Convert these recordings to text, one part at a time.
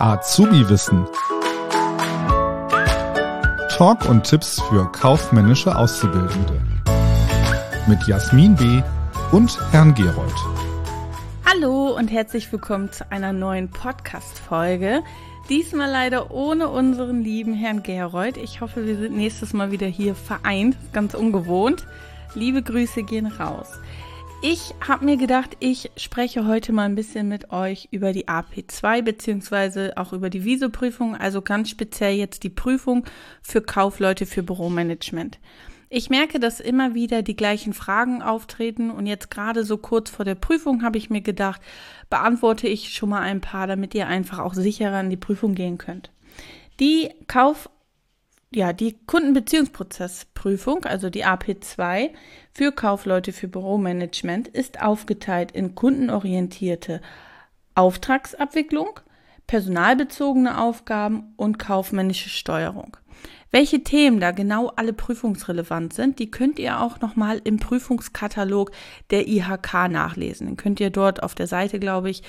Azubi-Wissen. Talk und Tipps für kaufmännische Auszubildende. Mit Jasmin B. und Herrn Gerold. Hallo und herzlich willkommen zu einer neuen Podcast-Folge. Diesmal leider ohne unseren lieben Herrn Gerold. Ich hoffe, wir sind nächstes Mal wieder hier vereint. Ganz ungewohnt. Liebe Grüße gehen raus. Ich habe mir gedacht, ich spreche heute mal ein bisschen mit euch über die AP2 beziehungsweise auch über die Viso-Prüfung, also ganz speziell jetzt die Prüfung für Kaufleute für Büromanagement. Ich merke, dass immer wieder die gleichen Fragen auftreten und jetzt gerade so kurz vor der Prüfung habe ich mir gedacht, beantworte ich schon mal ein paar, damit ihr einfach auch sicherer in die Prüfung gehen könnt. Die Kundenbeziehungsprozessprüfung, also die AP2 für Kaufleute für Büromanagement, ist aufgeteilt in kundenorientierte Auftragsabwicklung, personalbezogene Aufgaben und kaufmännische Steuerung. Welche Themen da genau alle prüfungsrelevant sind, die könnt ihr auch nochmal im Prüfungskatalog der IHK nachlesen. Den könnt ihr dort auf der Seite, glaube ich,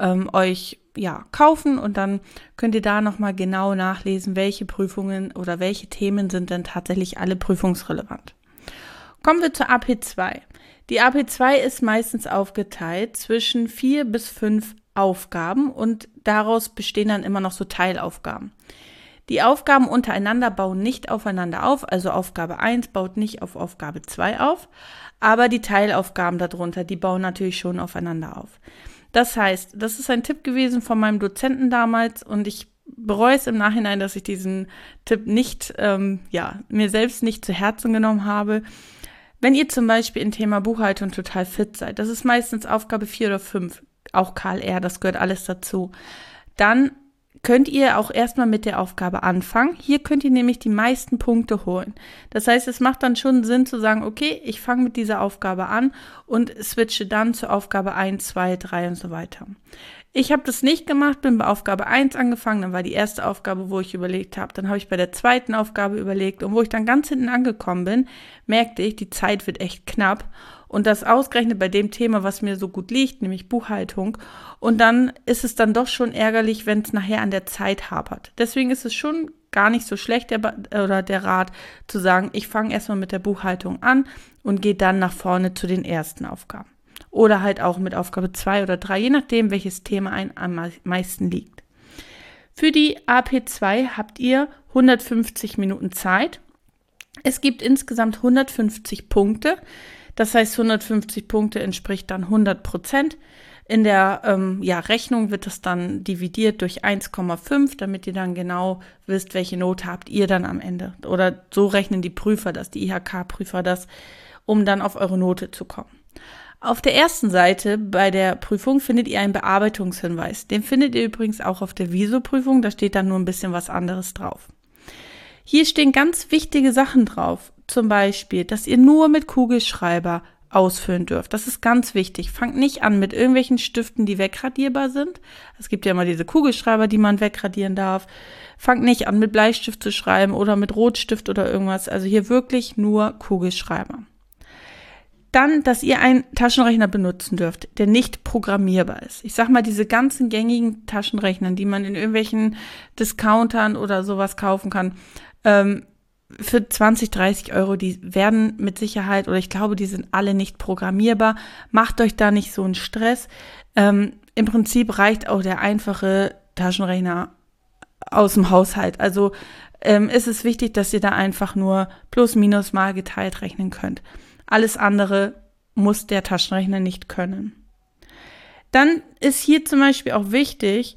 euch kaufen und dann könnt ihr da nochmal genau nachlesen, welche Prüfungen oder welche Themen sind denn tatsächlich alle prüfungsrelevant. Kommen wir zur AP2. Die AP2 ist meistens aufgeteilt zwischen 4 bis 5 Aufgaben und daraus bestehen dann immer noch so Teilaufgaben. Die Aufgaben untereinander bauen nicht aufeinander auf, also Aufgabe 1 baut nicht auf Aufgabe 2 auf, aber die Teilaufgaben darunter, die bauen natürlich schon aufeinander auf. Das heißt, das ist ein Tipp gewesen von meinem Dozenten damals und ich bereue es im Nachhinein, dass ich diesen Tipp nicht, mir selbst nicht zu Herzen genommen habe. Wenn ihr zum Beispiel im Thema Buchhaltung total fit seid, das ist meistens Aufgabe 4 oder 5, auch KLR, das gehört alles dazu, dann könnt ihr auch erstmal mit der Aufgabe anfangen. Hier könnt ihr nämlich die meisten Punkte holen. Das heißt, es macht dann schon Sinn zu sagen, okay, ich fange mit dieser Aufgabe an und switche dann zur Aufgabe 1, 2, 3 und so weiter. Ich habe das nicht gemacht, bin bei Aufgabe 1 angefangen, dann war die erste Aufgabe, wo ich überlegt habe. Dann habe ich bei der zweiten Aufgabe überlegt und wo ich dann ganz hinten angekommen bin, merkte ich, die Zeit wird echt knapp. Und das ausgerechnet bei dem Thema, was mir so gut liegt, nämlich Buchhaltung. Und dann ist es dann doch schon ärgerlich, wenn es nachher an der Zeit hapert. Deswegen ist es schon gar nicht so schlecht, der Rat zu sagen, ich fange erstmal mit der Buchhaltung an und gehe dann nach vorne zu den ersten Aufgaben. Oder halt auch mit Aufgabe 2 oder 3, je nachdem, welches Thema einem am meisten liegt. Für die AP2 habt ihr 150 Minuten Zeit. Es gibt insgesamt 150 Punkte. Das heißt, 150 Punkte entspricht dann 100%. In der Rechnung wird das dann dividiert durch 1,5, damit ihr dann genau wisst, welche Note habt ihr dann am Ende. Oder so rechnen die Prüfer das, die IHK-Prüfer das, um dann auf eure Note zu kommen. Auf der ersten Seite bei der Prüfung findet ihr einen Bearbeitungshinweis. Den findet ihr übrigens auch auf der Viso-Prüfung, da steht dann nur ein bisschen was anderes drauf. Hier stehen ganz wichtige Sachen drauf, zum Beispiel, dass ihr nur mit Kugelschreiber ausfüllen dürft. Das ist ganz wichtig. Fangt nicht an mit irgendwelchen Stiften, die wegradierbar sind. Es gibt ja immer diese Kugelschreiber, die man wegradieren darf. Fangt nicht an mit Bleistift zu schreiben oder mit Rotstift oder irgendwas. Also hier wirklich nur Kugelschreiber. Dann, dass ihr einen Taschenrechner benutzen dürft, der nicht programmierbar ist. Ich sag mal, diese ganzen gängigen Taschenrechner, die man in irgendwelchen Discountern oder sowas kaufen kann, für 20, 30 Euro, die werden mit Sicherheit, oder ich glaube, die sind alle nicht programmierbar. Macht euch da nicht so einen Stress. Im Prinzip reicht auch der einfache Taschenrechner aus dem Haushalt. Also ist es wichtig, dass ihr da einfach nur plus, minus, mal geteilt rechnen könnt. Alles andere muss der Taschenrechner nicht können. Dann ist hier zum Beispiel auch wichtig,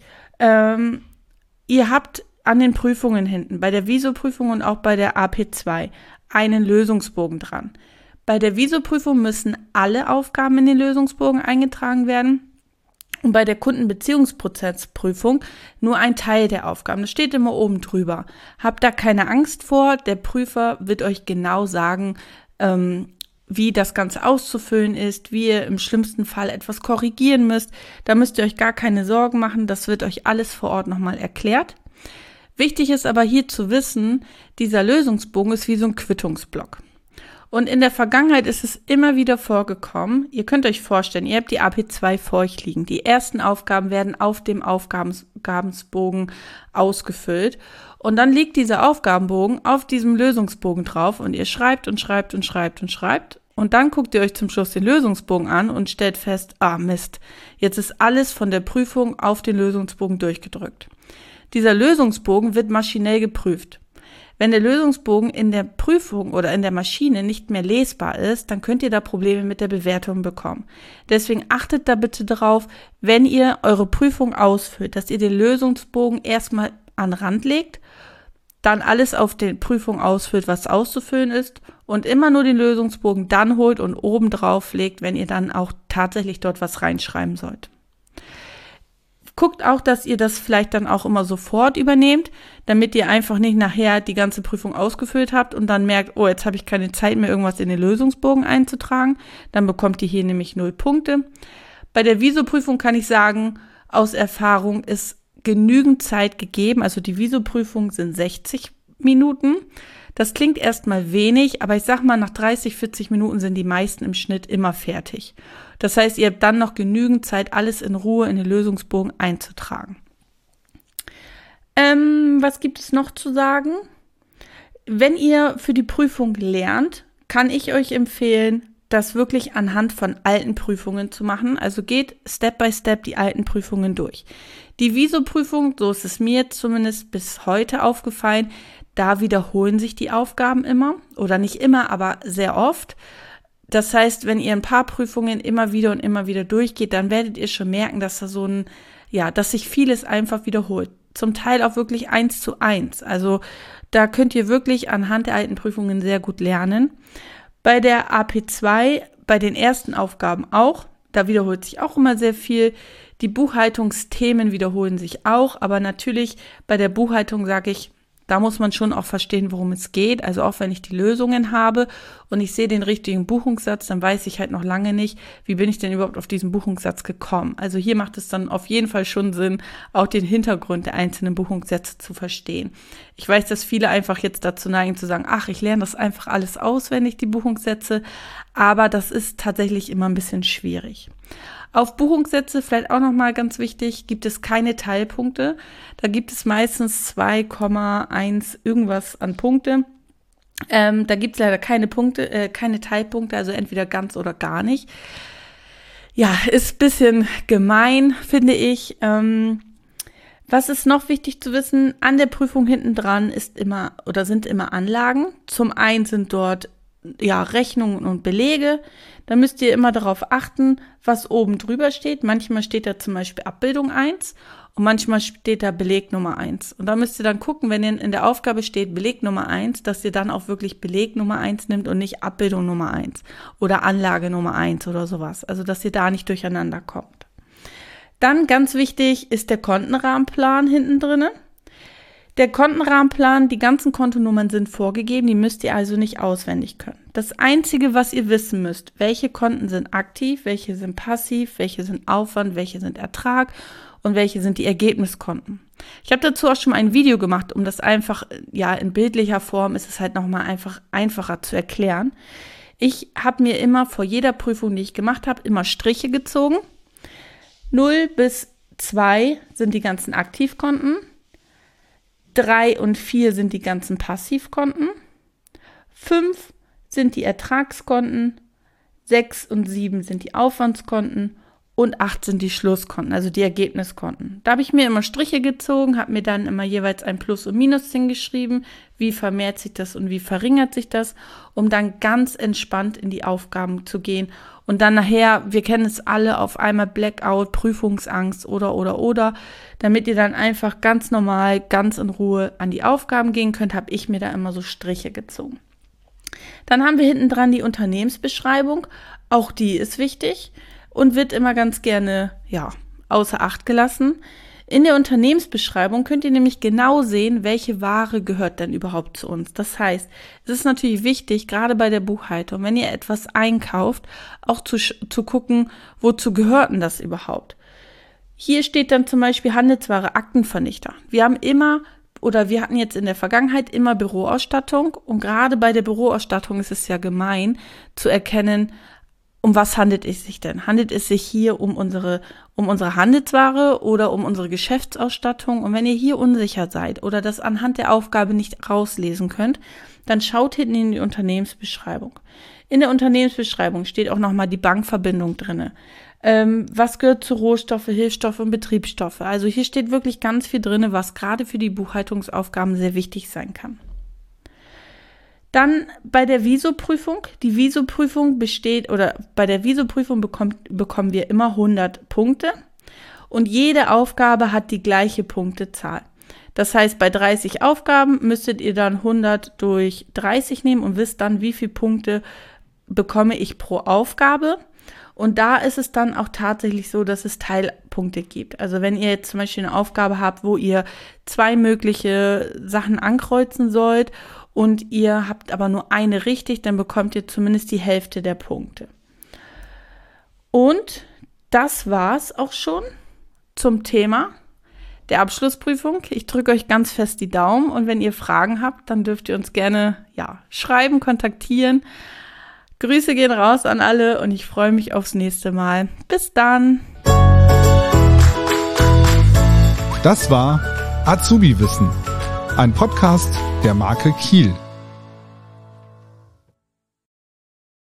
ihr habt an den Prüfungen hinten, bei der Viso-Prüfung und auch bei der AP2, einen Lösungsbogen dran. Bei der Viso-Prüfung müssen alle Aufgaben in den Lösungsbogen eingetragen werden und bei der Kundenbeziehungsprozessprüfung nur ein Teil der Aufgaben. Das steht immer oben drüber. Habt da keine Angst vor, der Prüfer wird euch genau sagen, wie das Ganze auszufüllen ist, wie ihr im schlimmsten Fall etwas korrigieren müsst. Da müsst ihr euch gar keine Sorgen machen, das wird euch alles vor Ort nochmal erklärt. Wichtig ist aber hier zu wissen, dieser Lösungsbogen ist wie so ein Quittungsblock. Und in der Vergangenheit ist es immer wieder vorgekommen. Ihr könnt euch vorstellen, ihr habt die AP2 vor euch liegen. Die ersten Aufgaben werden auf dem Aufgabenbogen ausgefüllt. Und dann liegt dieser Aufgabenbogen auf diesem Lösungsbogen drauf und ihr schreibt und schreibt und schreibt und schreibt. Und dann guckt ihr euch zum Schluss den Lösungsbogen an und stellt fest, Mist, jetzt ist alles von der Prüfung auf den Lösungsbogen durchgedrückt. Dieser Lösungsbogen wird maschinell geprüft. Wenn der Lösungsbogen in der Prüfung oder in der Maschine nicht mehr lesbar ist, dann könnt ihr da Probleme mit der Bewertung bekommen. Deswegen achtet da bitte drauf, wenn ihr eure Prüfung ausfüllt, dass ihr den Lösungsbogen erstmal an den Rand legt, dann alles auf die Prüfung ausfüllt, was auszufüllen ist und immer nur den Lösungsbogen dann holt und oben drauf legt, wenn ihr dann auch tatsächlich dort was reinschreiben sollt. Guckt auch, dass ihr das vielleicht dann auch immer sofort übernehmt, damit ihr einfach nicht nachher die ganze Prüfung ausgefüllt habt und dann merkt, jetzt habe ich keine Zeit mehr, irgendwas in den Lösungsbogen einzutragen. Dann bekommt ihr hier nämlich 0 Punkte. Bei der Viso-Prüfung kann ich sagen, aus Erfahrung ist genügend Zeit gegeben. Also die Viso-Prüfung sind 60 Minuten. Das klingt erstmal wenig, aber ich sag mal, nach 30, 40 Minuten sind die meisten im Schnitt immer fertig. Das heißt, ihr habt dann noch genügend Zeit, alles in Ruhe in den Lösungsbogen einzutragen. Was gibt es noch zu sagen? Wenn ihr für die Prüfung lernt, kann ich euch empfehlen, das wirklich anhand von alten Prüfungen zu machen. Also geht Step by Step die alten Prüfungen durch. Die Viso-Prüfung, so ist es mir zumindest bis heute aufgefallen, da wiederholen sich die Aufgaben immer oder nicht immer, aber sehr oft. Das heißt, wenn ihr ein paar Prüfungen immer wieder durchgeht, dann werdet ihr schon merken, dass da dass sich vieles einfach wiederholt. Zum Teil auch wirklich 1:1. Also da könnt ihr wirklich anhand der alten Prüfungen sehr gut lernen. Bei der AP2, bei den ersten Aufgaben auch, da wiederholt sich auch immer sehr viel. Die Buchhaltungsthemen wiederholen sich auch, aber natürlich bei der Buchhaltung sage ich, da muss man schon auch verstehen, worum es geht. Also auch wenn ich die Lösungen habe und ich sehe den richtigen Buchungssatz, dann weiß ich halt noch lange nicht, wie bin ich denn überhaupt auf diesen Buchungssatz gekommen. Also hier macht es dann auf jeden Fall schon Sinn, auch den Hintergrund der einzelnen Buchungssätze zu verstehen. Ich weiß, dass viele einfach jetzt dazu neigen zu sagen, ich lerne das einfach alles auswendig, die Buchungssätze, aber das ist tatsächlich immer ein bisschen schwierig. Auf Buchungssätze, vielleicht auch nochmal ganz wichtig, gibt es keine Teilpunkte. Da gibt es meistens 2,1 irgendwas an Punkte. Da gibt es leider keine Punkte, keine Teilpunkte, also entweder ganz oder gar nicht. Ja, ist ein bisschen gemein, finde ich. Was ist noch wichtig zu wissen? An der Prüfung hinten dran sind immer Anlagen. Zum einen sind dort Rechnungen und Belege. Da müsst ihr immer darauf achten, was oben drüber steht. Manchmal steht da zum Beispiel Abbildung 1 und manchmal steht da Beleg Nummer 1. Und da müsst ihr dann gucken, wenn in der Aufgabe steht Beleg Nummer 1, dass ihr dann auch wirklich Beleg Nummer 1 nimmt und nicht Abbildung Nummer 1 oder Anlage Nummer 1 oder sowas. Also, dass ihr da nicht durcheinander kommt. Dann ganz wichtig ist der Kontenrahmenplan hinten drinne. Der Kontenrahmenplan, die ganzen Kontonummern sind vorgegeben, die müsst ihr also nicht auswendig können. Das Einzige, was ihr wissen müsst, welche Konten sind aktiv, welche sind passiv, welche sind Aufwand, welche sind Ertrag und welche sind die Ergebniskonten. Ich habe dazu auch schon mal ein Video gemacht, um das einfach, in bildlicher Form ist es halt nochmal einfacher zu erklären. Ich habe mir immer vor jeder Prüfung, die ich gemacht habe, immer Striche gezogen. 0 bis 2 sind die ganzen Aktivkonten. 3 und 4 sind die ganzen Passivkonten, 5 sind die Ertragskonten, 6 und 7 sind die Aufwandskonten und 8 sind die Schlusskonten, also die Ergebniskonten. Da habe ich mir immer Striche gezogen, habe mir dann immer jeweils ein Plus- und Minus hingeschrieben, wie vermehrt sich das und wie verringert sich das, um dann ganz entspannt in die Aufgaben zu gehen. Und dann nachher, wir kennen es alle, auf einmal Blackout, Prüfungsangst oder, damit ihr dann einfach ganz normal, ganz in Ruhe an die Aufgaben gehen könnt, habe ich mir da immer so Striche gezogen. Dann haben wir hinten dran die Unternehmensbeschreibung, auch die ist wichtig und wird immer ganz gerne, außer Acht gelassen. In der Unternehmensbeschreibung könnt ihr nämlich genau sehen, welche Ware gehört denn überhaupt zu uns. Das heißt, es ist natürlich wichtig, gerade bei der Buchhaltung, wenn ihr etwas einkauft, auch zu gucken, wozu gehört denn das überhaupt. Hier steht dann zum Beispiel Handelsware Aktenvernichter. Wir haben immer oder wir hatten jetzt in der Vergangenheit immer Büroausstattung und gerade bei der Büroausstattung ist es ja gemein zu erkennen, um was handelt es sich denn? Handelt es sich hier um unsere Handelsware oder um unsere Geschäftsausstattung? Und wenn ihr hier unsicher seid oder das anhand der Aufgabe nicht rauslesen könnt, dann schaut hinten in die Unternehmensbeschreibung. In der Unternehmensbeschreibung steht auch nochmal die Bankverbindung drin. Was gehört zu Rohstoffe, Hilfsstoffe und Betriebsstoffe? Also hier steht wirklich ganz viel drin, was gerade für die Buchhaltungsaufgaben sehr wichtig sein kann. Dann bei der Viso-Prüfung. Die Viso-Prüfung bei der Viso-Prüfung bekommen wir immer 100 Punkte und jede Aufgabe hat die gleiche Punktezahl. Das heißt, bei 30 Aufgaben müsstet ihr dann 100 durch 30 nehmen und wisst dann, wie viele Punkte bekomme ich pro Aufgabe. Und da ist es dann auch tatsächlich so, dass es Teilpunkte gibt. Also wenn ihr jetzt zum Beispiel eine Aufgabe habt, wo ihr 2 mögliche Sachen ankreuzen sollt und ihr habt aber nur eine richtig, dann bekommt ihr zumindest die Hälfte der Punkte. Und das war's auch schon zum Thema der Abschlussprüfung. Ich drücke euch ganz fest die Daumen und wenn ihr Fragen habt, dann dürft ihr uns gerne schreiben, kontaktieren. Grüße gehen raus an alle und ich freue mich aufs nächste Mal. Bis dann! Das war Azubi Wissen, ein Podcast der Marke Kiel.